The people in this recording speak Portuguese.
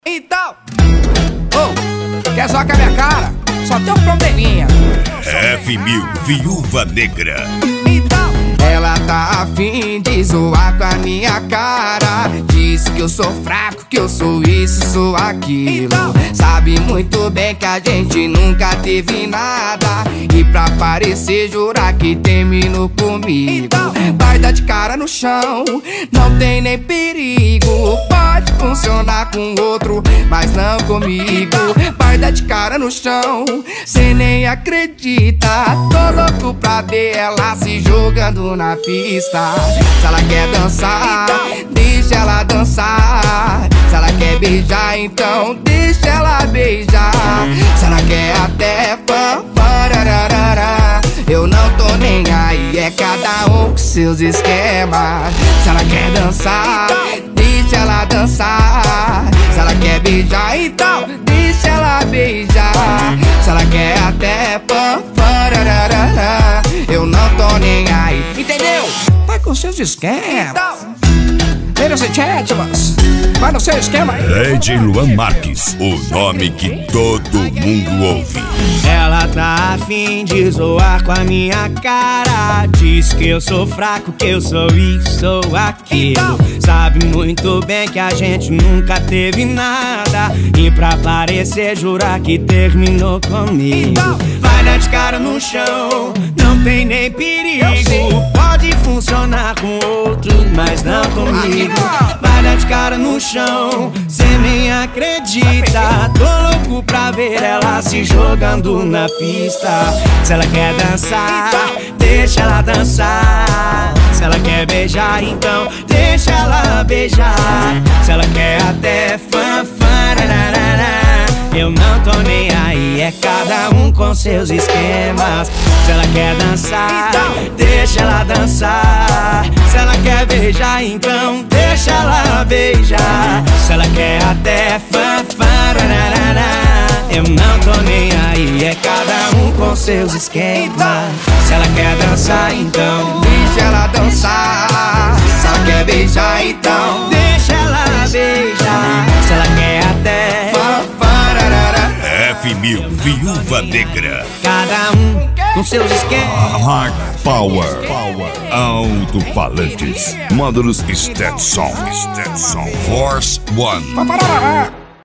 Então, quer zoar com a minha cara? Só tem um probleminha. F1000, Viúva Negra. Então, ela tá afim de zoar com a minha cara. Diz que eu sou fraco, que eu sou isso, sou aquilo. Então, sabe muito bem que a gente nunca teve nada. E pra parecer jurar que terminou comigo. Então, vai dar de cara no chão, não tem nem perigo. Pode funcionar com outro, mas não comigo. Vai dar de cara no chão, cê nem acredita. Tô louco pra ver ela se jogando na pista. Se ela quer dançar, deixa ela dançar. Se ela quer beijar, então deixa ela beijar. Se ela quer até parararara, eu não tô nem aí, é cada um com seus esquemas. Se ela quer dançar, deixa ela dançar. Se ela quer beijar, então deixa ela beijar. Se ela quer até parararara, eu não tô nem aí, entendeu? Vai com seus esquemas. Ladies and gentlemen, vai no seu esquema. DJ Luan Marques, o nome que todo mundo ouve. Ela tá afim de zoar com a minha cara. Diz que eu sou fraco, que eu sou isso, sou aquilo. Sabe muito bem que a gente nunca teve nada. E pra parecer jurar que terminou comigo. Vai dar de cara no chão, não tem nem perigo. Pode funcionar com outro, mas não comigo. Vai dar de cara no chão, cê nem acredita. Tô louco pra ver ela se jogando na pista. Se ela quer dançar, deixa ela dançar. Se ela quer beijar, então deixa ela beijar. Se ela quer até fanfararara, eu não tô nem aí, é cada um com seus esquemas. Se ela quer dançar, deixa ela dançar. Se ela quer beijar, então deixa ela beijar. Se ela quer até fanfararara, eu não tô nem aí, é cada um com seus esquemas. Se ela quer dançar, então deixa ela dançar. Se ela quer beijar, então deixa ela beijar. Se ela quer até F1000, Viúva Negra. cada um com seus esquemas. Hard Power. Alto-falantes. Módulos Stetson. Force One.